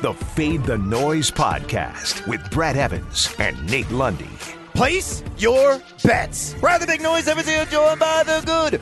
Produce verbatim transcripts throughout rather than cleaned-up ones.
the Fade the Noise podcast with Brad Evans and Nate Lundy. Place your bets. Brad the Big Noise Evans here, joined by the good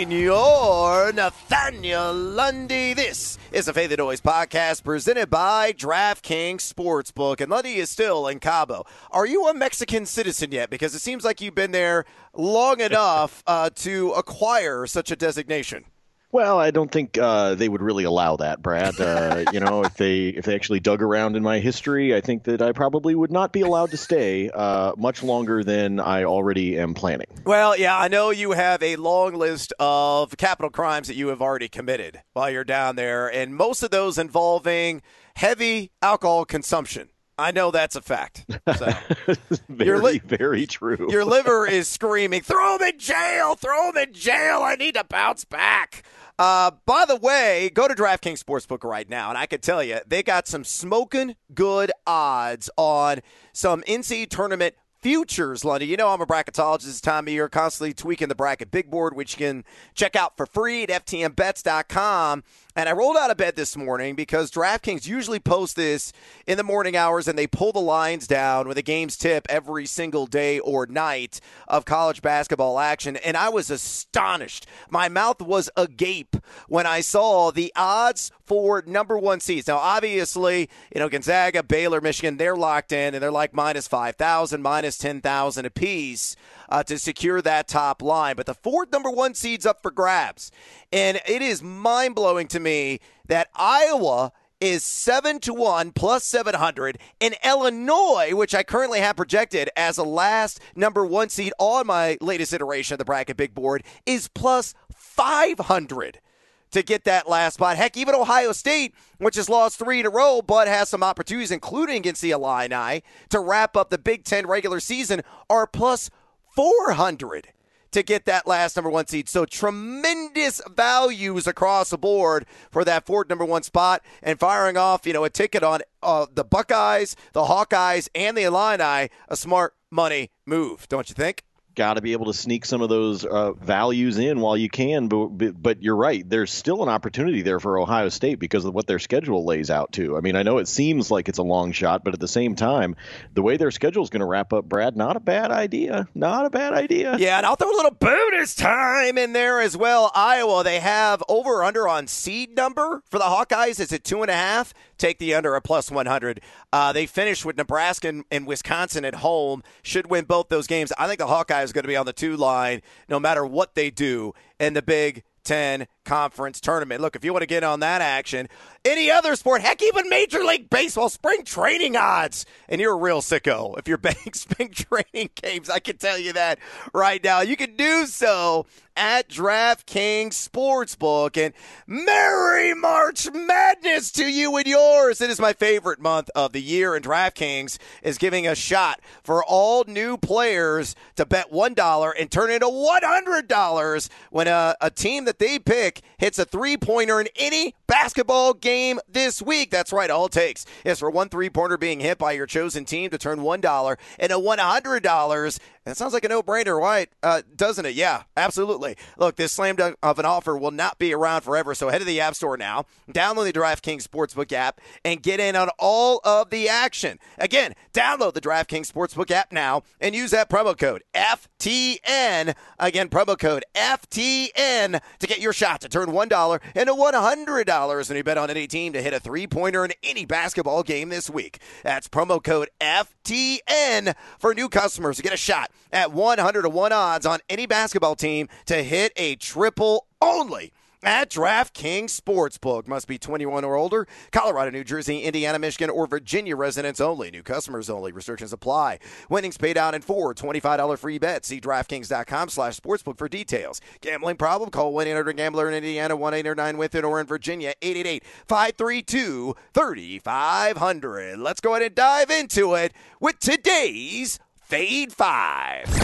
Senor Nathaniel Lundy. This is the Fade the Noise podcast presented by DraftKings Sportsbook. And Lundy is still in Cabo. Are you a Mexican citizen yet? Because it seems like you've been there long enough uh, to acquire such a designation. Well, I don't think uh, they would really allow that, Brad. Uh, you know, if they if they actually dug around in my history, I think that I probably would not be allowed to stay uh, much longer than I already am planning. Well, yeah, I know you have a long list of capital crimes that you have already committed while you're down there, and most of those involving heavy alcohol consumption. I know that's a fact. So. very, li- very true. Your liver is screaming, throw him in jail, throw him in jail. I need to bounce back. Uh, by the way, go to DraftKings Sportsbook right now, and I can tell you, they got some smoking good odds on some N C double A tournament futures, Lundy. You know I'm a bracketologist this time of year, constantly tweaking the bracket big board, which you can check out for free at F T M bets dot com. And I rolled out of bed this morning because DraftKings usually posts this in the morning hours, and they pull the lines down when the games tip every single day or night of college basketball action. And I was astonished. My mouth was agape when I saw the odds for number one seeds. Now, obviously, you know, Gonzaga, Baylor, Michigan, they're locked in, and they're like minus five thousand, minus ten thousand apiece uh, to secure that top line. But the fourth number one seed's up for grabs. And it is mind-blowing to me that Iowa is seven to one plus seven hundred, and Illinois, which I currently have projected as a last number one seed on my latest iteration of the bracket big board, is plus five hundred to get that last spot. Heck, even Ohio State, which has lost three in a row but has some opportunities, including against the Illini, to wrap up the Big Ten regular season, are plus four hundred to get that last number one seed. So tremendous values across the board for that fourth number one spot, and firing off, you know, a ticket on uh, the Buckeyes, the Hawkeyes, and the Illini, a smart money move, don't you think? Got to be able to sneak some of those uh, values in while you can, but, but you're right. There's still an opportunity there for Ohio State because of what their schedule lays out to. I mean, I know it seems like it's a long shot, but at the same time, the way their schedule is going to wrap up, Brad, not a bad idea. Not a bad idea. Yeah, and I'll throw a little bonus time in there as well. Iowa, they have over or under on seed number for the Hawkeyes. Is it two and a half? Take the under at plus one hundred. Uh, they finished with Nebraska and, and Wisconsin at home. Should win both those games. I think the Hawkeyes is going to be on the two line no matter what they do in the Big Ten Conference Tournament. Look, if you want to get on that action, any other sport, heck, even Major League Baseball, spring training odds, and you're a real sicko if you're betting spring training games, I can tell you that right now. You can do so at DraftKings Sportsbook. And Merry March Madness to you and yours. It is my favorite month of the year, and DraftKings is giving a shot for all new players to bet one dollar and turn into one hundred dollars when a, a team that they pick hits a three-pointer in any basketball game this week. That's right. All it takes is for one three-pointer being hit by your chosen team to turn one dollar into one hundred dollars. That sounds like a no-brainer, right? Uh, doesn't it? Yeah, absolutely. Look, this slam dunk of an offer will not be around forever, so head to the App Store now, download the DraftKings Sportsbook app, and get in on all of the action. Again, download the DraftKings Sportsbook app now and use that promo code F T N. Again, promo code F T N to get your shot to turn one dollar into one hundred dollars when you bet on any team to hit a three-pointer in any basketball game this week. That's promo code F T N for new customers to get a shot at one hundred to one odds on any basketball team to hit a triple only at DraftKings Sportsbook. Must be twenty-one or older. Colorado, New Jersey, Indiana, Michigan, or Virginia residents only. New customers only. Restrictions apply. Winnings paid out in four twenty-five dollars free bets. See DraftKings.com slash sportsbook for details. Gambling problem? Call one eight hundred gambler in Indiana, one eight hundred nine with it, or in Virginia, eight eight eight, five three two, three five zero zero. Let's go ahead and dive into it with today's Fade Five.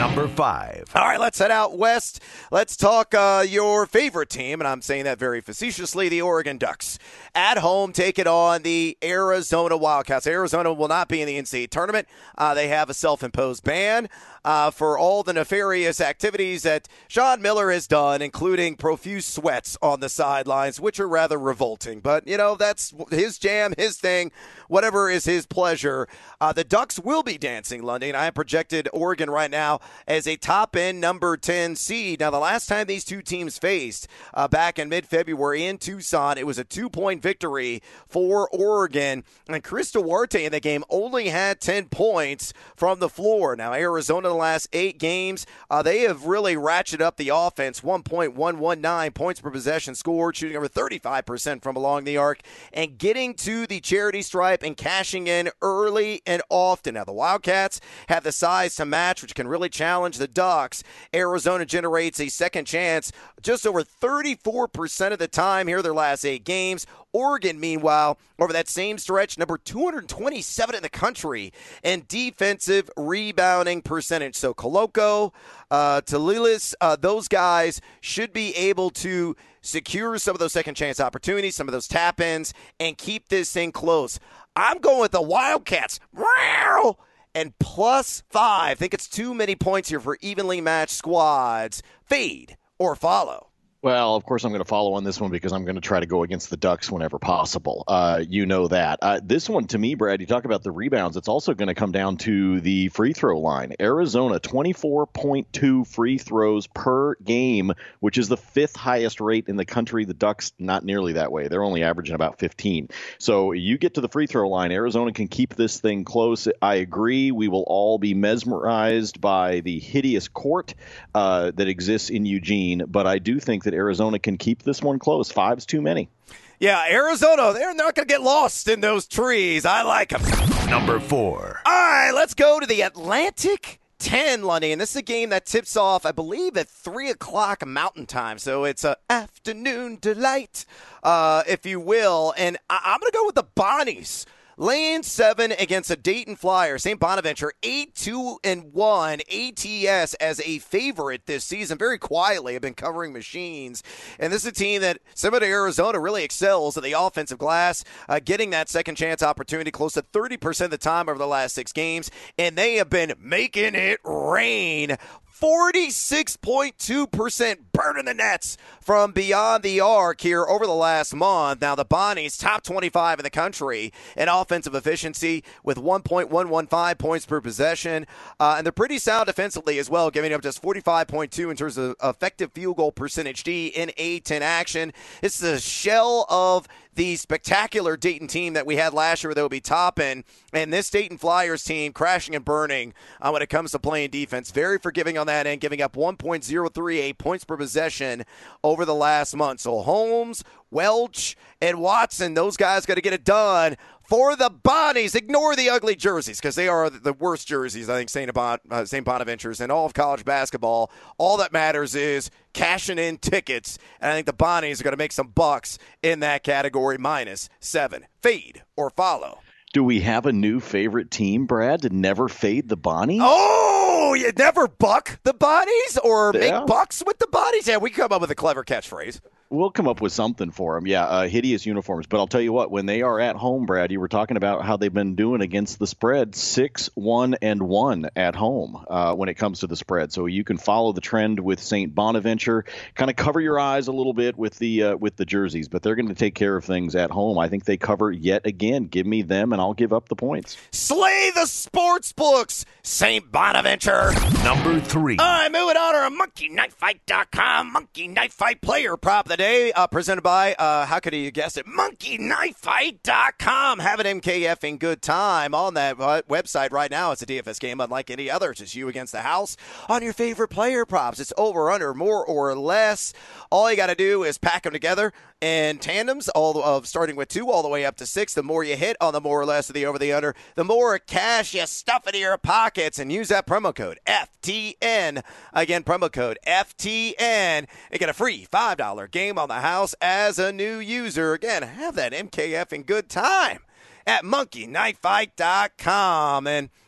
Number five. All right, let's head out west. Let's talk uh, your favorite team, and I'm saying that very facetiously, the Oregon Ducks. At home, take it on the Arizona Wildcats. Arizona will not be in the N C double A tournament. Uh, they have a self-imposed ban uh, for all the nefarious activities that Sean Miller has done, including profuse sweats on the sidelines, which are rather revolting. But, you know, that's his jam, his thing, whatever is his pleasure. Uh, the Ducks will be dancing, Lundy, and I have projected Oregon right now as a top-end number ten seed. Now, the last time these two teams faced uh, back in mid-February in Tucson, it was a two-point victory for Oregon, and Chris Duarte in the game only had ten points from the floor. Now, Arizona, the last eight games, uh, they have really ratcheted up the offense, one point one one nine points per possession scored, shooting over thirty-five percent from along the arc, and getting to the charity stripe and cashing in early and often. Now, the Wildcats have the size to match, which can really challenge the Ducks. Arizona generates a second chance just over thirty-four percent of the time here their last eight games. Oregon, meanwhile, over that same stretch, number two hundred twenty-seven in the country in defensive rebounding percentage. So Koloko, uh, Talilis, uh, those guys should be able to secure some of those second chance opportunities, some of those tap-ins, and keep this thing close. I'm going with the Wildcats. Wow! And plus five. I think it's too many points here for evenly matched squads. Fade or follow. Well, of course, I'm going to follow on this one because I'm going to try to go against the Ducks whenever possible. Uh, you know that. Uh, this one, to me, Brad, you talk about the rebounds. It's also going to come down to the free throw line. Arizona, twenty-four point two free throws per game, which is the fifth highest rate in the country. The Ducks, not nearly that way. They're only averaging about fifteen. So you get to the free throw line. Arizona can keep this thing close. I agree. We will all be mesmerized by the hideous court uh, that exists in Eugene, but I do think that Arizona can keep this one close. Five's too many. Yeah, Arizona, they're not going to get lost in those trees. I like them. Number four. All right, let's go to the Atlantic ten, Lundy, and this is a game that tips off, I believe, at three o'clock Mountain Time, so it's an afternoon delight, uh, if you will, and I- I'm going to go with the Bonnies. Laying seven against a Dayton Flyer. Saint Bonaventure, eight two and one. A T S as a favorite this season. Very quietly have been covering machines. And this is a team that, similar to Arizona, really excels at the offensive glass, uh, getting that second chance opportunity close to thirty percent of the time over the last six games. And they have been making it rain. forty-six point two percent burning the nets from beyond the arc here over the last month. Now, the Bonnies, top twenty-five in the country in offensive efficiency with one point one one five points per possession. Uh, and they're pretty sound defensively as well, giving up just forty-five point two in terms of effective field goal percentage D in A ten action. It's the shell of the spectacular Dayton team that we had last year that will be topping, and this Dayton Flyers team crashing and burning uh, when it comes to playing defense. Very forgiving on that end, giving up one point oh three eight points per possession over the last month. So Holmes, Welch, and Watson, those guys got to get it done for the Bonnies. Ignore the ugly jerseys because they are the worst jerseys, I think, Saint Bon- uh, Saint Bonaventure's in all of college basketball. All that matters is cashing in tickets, and I think the Bonnies are going to make some bucks in that category. Minus seven. Fade or follow. Do we have a new favorite team, Brad, to never fade the Bonnies? Oh, you never buck the Bonnies or Yeah. make bucks with the Bonnies? Yeah, we come up with a clever catchphrase. We'll come up with something for them. Yeah, uh, hideous uniforms. But I'll tell you what, when they are at home, Brad, you were talking about how they've been doing against the spread, six, one, and one at home uh, when it comes to the spread. So you can follow the trend with Saint Bonaventure. Kind of cover your eyes a little bit with the uh, with the jerseys, but they're going to take care of things at home. I think they cover yet again. Give me them, and I'll give up the points. Slay the sports books, Saint Bonaventure. Number three. All right, moving on to monkey knife fight dot com. Monkey Knife Fight player prop of the day, uh, presented by, uh, how could you guess it, monkey knife fight dot com. Have an M K F in good time on that uh, website right now. It's a D F S game unlike any other. It's just you against the house on your favorite player props. It's over, under, more, or less. All you got to do is pack them together in tandems, all of starting with two all the way up to six. The more you hit on the more or less of the over the under, the more cash you stuff into your pockets, and use that promo code F T N. Again, promo code F T N and get a free five dollar game on the house as a new user. Again, have that M K F in good time at monkey knife fight dot com. And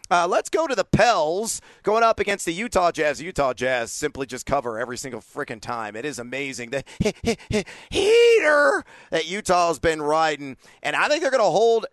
Uh, let's go to the Pels going up against the Utah Jazz. Utah Jazz simply just cover every single freaking time. It is amazing. The heater that Utah's been riding. And I think they're going to hold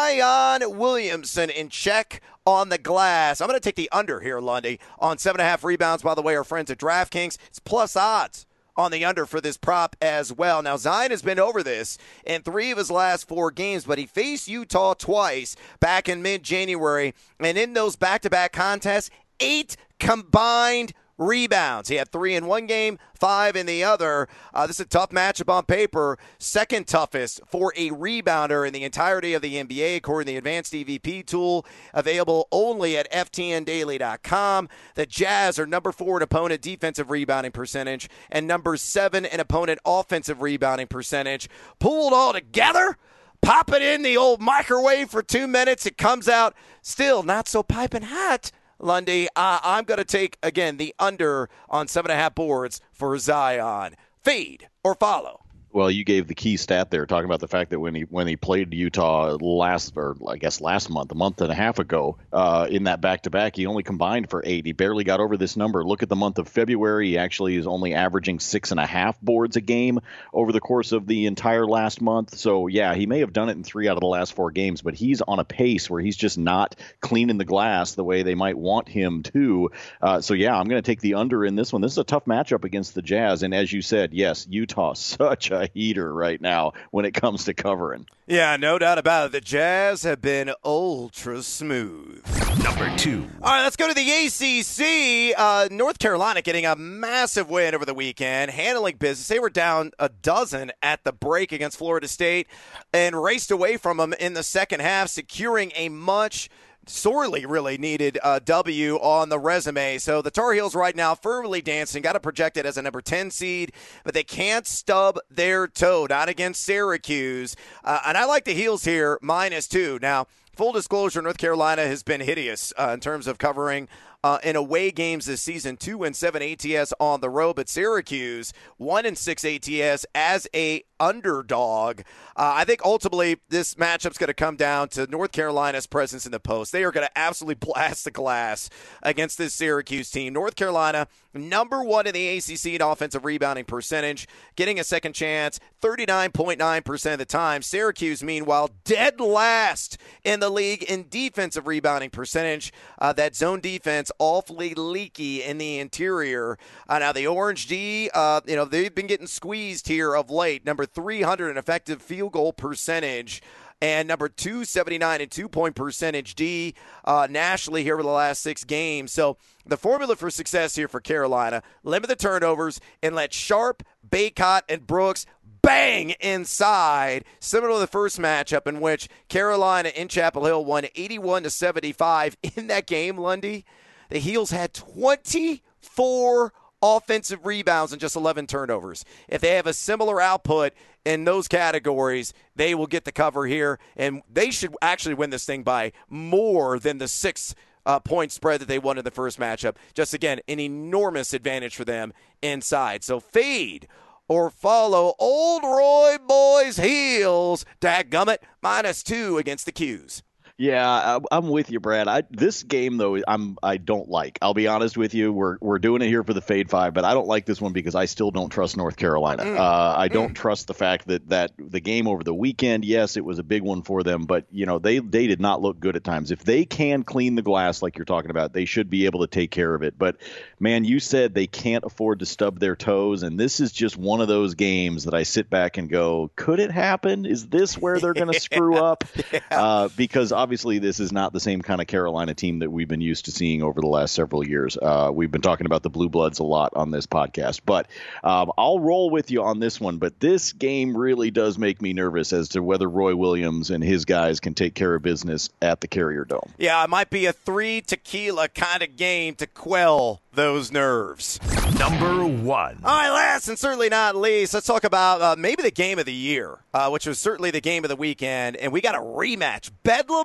Zion Williamson in check on the glass. I'm going to take the under here, Lundy, on seven and a half rebounds. By the way, our friends at DraftKings, it's plus odds on the under for this prop as well. Now, Zion has been over this in three of his last four games, but he faced Utah twice back in mid-January, and in those back-to-back contests, eight combined rebounds. He had three in one game, five in the other. Uh, this is a tough matchup on paper. Second toughest for a rebounder in the entirety of the N B A, according to the advanced E V P tool, available only at F T N daily dot com. The Jazz are number four in opponent defensive rebounding percentage and number seven in opponent offensive rebounding percentage. Pooled all together, pop it in the old microwave for two minutes. It comes out still not so piping hot. Lundy, uh, I'm going to take, again, the under on seven and a half boards for Zion. Fade or follow? Well, you gave the key stat there, talking about the fact that when he when he played Utah last, or I guess last month, a month and a half ago, uh, in that back-to-back, he only combined for eight. He barely got over this number. Look at the month of February. He actually is only averaging six and a half boards a game over the course of the entire last month. So, yeah, he may have done it in three out of the last four games, but he's on a pace where he's just not cleaning the glass the way they might want him to. Uh, so, yeah, I'm going to take the under in this one. This is a tough matchup against the Jazz, and as you said, yes, Utah, such a heater right now when it comes to covering. Yeah, no doubt about it. The Jazz have been ultra smooth. Number two. All right, let's go to the A C C. Uh, North Carolina getting a massive win over the weekend, handling business. They were down a dozen at the break against Florida State and raced away from them in the second half, securing a much sorely really needed uh, W on the resume. So the Tar Heels right now firmly dancing, got to project it as a number ten seed, but they can't stub their toe, not against Syracuse. Uh, and I like the Heels here, minus two. Now, full disclosure, North Carolina has been hideous uh, in terms of covering uh, in away games this season. Two and seven A T S on the road, but Syracuse one and six A T S as a underdog. Uh, I think ultimately this matchup's going to come down to North Carolina's presence in the post. They are going to absolutely blast the glass against this Syracuse team. North Carolina, number one in the A C C in offensive rebounding percentage, getting a second chance thirty-nine point nine percent of the time. Syracuse, meanwhile, dead last in the league in defensive rebounding percentage. Uh, that zone defense awfully leaky in the interior. Uh, now the Orange D, uh, you know, they've been getting squeezed here of late. Number three hundred in effective field goal percentage, and number two seventy-nine in two-point percentage D uh, nationally here over the last six games. So the formula for success here for Carolina, limit the turnovers and let Sharp, Bacot, and Brooks bang inside, similar to the first matchup in which Carolina in Chapel Hill won eighty-one to seventy-five. In that game, Lundy, the Heels had twenty-four offensive rebounds and just eleven turnovers. If they have a similar output in those categories, they will get the cover here, and they should actually win this thing by more than the six uh, point spread that they won in the first matchup. Just, again, an enormous advantage for them inside. So fade or follow Old Roy Boys Heels, dadgummit, minus two against the Qs. Yeah, I'm with you, Brad. I, this game, though, I'm I don't like. I'll be honest with you. We're we're doing it here for the Fade Five, but I don't like this one because I still don't trust North Carolina. Mm. Uh, I don't mm. trust the fact that that the game over the weekend, yes, it was a big one for them, but you know they they did not look good at times. If they can clean the glass like you're talking about, they should be able to take care of it. But man, you said they can't afford to stub their toes, and this is just one of those games that I sit back and go, could it happen? Is this where they're going to screw up? Yeah. Uh, because obviously. Obviously, this is not the same kind of Carolina team that we've been used to seeing over the last several years. Uh, we've been talking about the Blue Bloods a lot on this podcast, but um, I'll roll with you on this one. But this game really does make me nervous as to whether Roy Williams and his guys can take care of business at the Carrier Dome. Yeah, it might be a three tequila kind of game to quell those nerves. Number one. All right, last and certainly not least, let's talk about uh, maybe the game of the year, uh, which was certainly the game of the weekend, and we got a rematch. Bedlam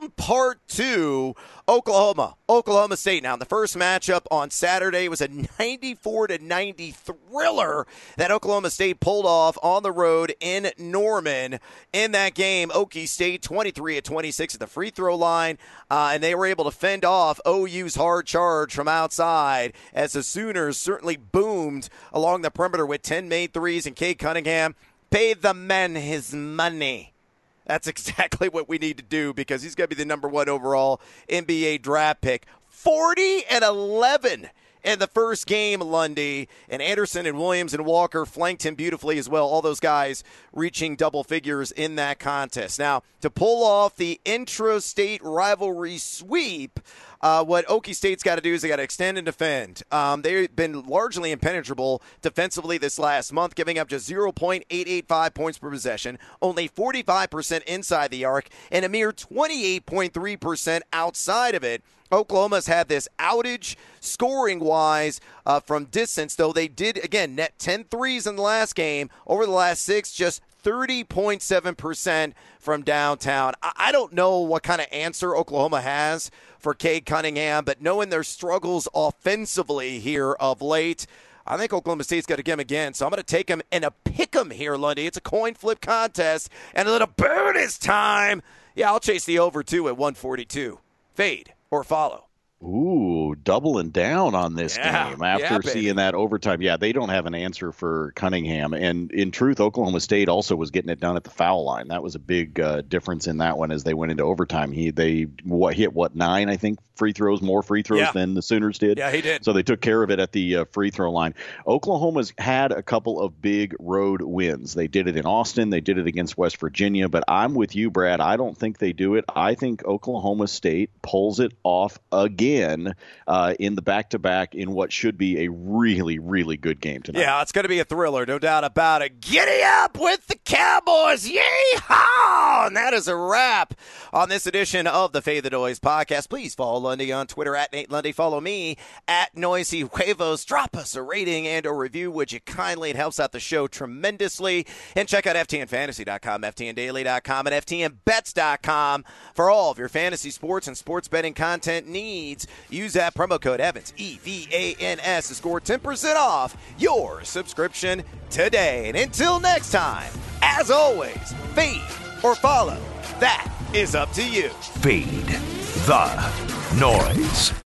in part two, Oklahoma, Oklahoma State. Now, the first matchup on Saturday was a ninety-four to ninety thriller that Oklahoma State pulled off on the road in Norman. In that game, Okie State twenty-three of twenty-six at the free throw line, uh, and they were able to fend off O U's hard charge from outside as the Sooners certainly boomed along the perimeter with ten made threes, and Cade Cunningham paid the man his money. That's exactly what we need to do because he's going to be the number one overall N B A draft pick. forty and eleven in the first game, Lundy. And Anderson and Williams and Walker flanked him beautifully as well. All those guys reaching double figures in that contest. Now, to pull off the intra-state rivalry sweep, Uh, what Okie State's got to do is they got to extend and defend. Um, they've been largely impenetrable defensively this last month, giving up just zero point eight eight five points per possession, only forty-five percent inside the arc, and a mere twenty-eight point three percent outside of it. Oklahoma's had this outage scoring-wise uh, from distance, though they did, again, net ten threes in the last game. Over the last six, just thirty point seven percent from downtown. I don't know what kind of answer Oklahoma has for Cade Cunningham, but knowing their struggles offensively here of late, I think Oklahoma State's got to get him again. So I'm going to take him and a pick him here, Lundy. It's a coin flip contest and a little bonus time. Yeah, I'll chase the over two at one forty-two. Fade or follow. Ooh, doubling down on this yeah, game after yeah, seeing that overtime. Yeah, they don't have an answer for Cunningham. And in truth, Oklahoma State also was getting it done at the foul line. That was a big uh, difference in that one as they went into overtime. He They what, hit, what, nine, I think, free throws, more free throws yeah. than the Sooners did. Yeah, he did. So they took care of it at the uh, free throw line. Oklahoma's had a couple of big road wins. They did it in Austin. They did it against West Virginia. But I'm with you, Brad. I don't think they do it. I think Oklahoma State pulls it off again. In, uh, in the back-to-back in what should be a really, really good game tonight. Yeah, it's going to be a thriller, no doubt about it. Giddy up with the Cowboys. Yee-haw! And that is a wrap on this edition of the Fade the Noise podcast. Please follow Lundy on Twitter at Nate Lundy. Follow me at Noisy Huevos. Drop us a rating and a review, would you kindly? It helps out the show tremendously. And check out F T N fantasy dot com, F T N daily dot com, and F T N bets dot com for all of your fantasy sports and sports betting content needs. Use that promo code Evans, E V A N S, to score ten percent off your subscription today. And until next time, as always, fade or follow. That is up to you. Fade the noise.